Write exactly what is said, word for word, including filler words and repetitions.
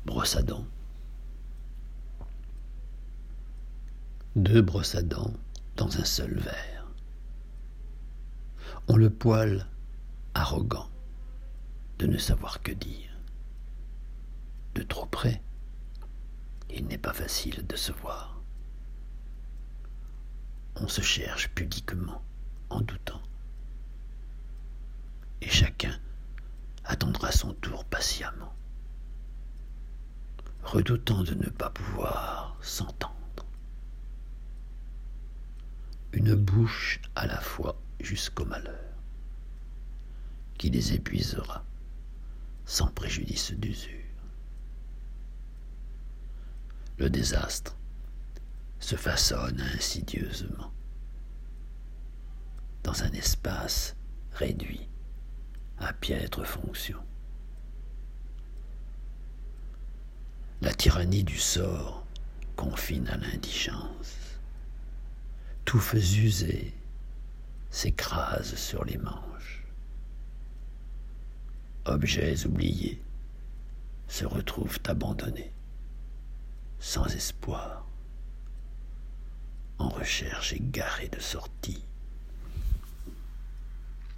brosse à dents. Deux brosses à dents dans un seul verre. On le poil arrogant de ne savoir que dire. De trop près, il n'est pas facile de se voir. On se cherche pudiquement en doutant. Et chacun attendra son tour patiemment, redoutant de ne pas pouvoir s'entendre. Une bouche à la fois jusqu'au malheur, qui les épuisera sans préjudice d'usure. Le désastre se façonne insidieusement dans un espace réduit à piètre fonction. La tyrannie du sort confine à l'indigence. Touffes usées s'écrasent sur les manches. Objets oubliés se retrouvent abandonnés, sans espoir, en recherche égarée de sortie.